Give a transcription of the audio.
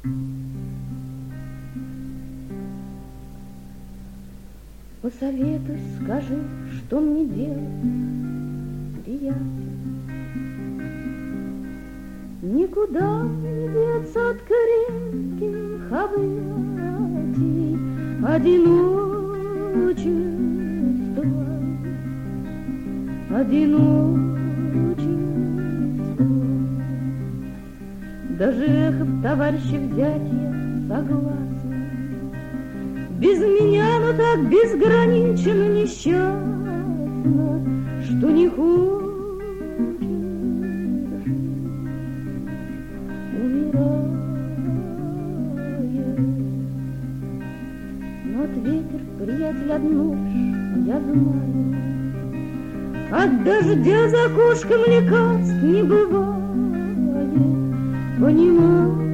Посоветуй, скажи, что мне делать, приятель. Никуда не деться от крепких объятий, одиночество, одиночество. Даже эхо товарища взятия согласно. Без меня, но так безгранично несчастна, что не хочешь жить, умирая. Но от ветер, приятель, одно ж я знаю, от дождя за окошком лекарств не бывает, понимаешь?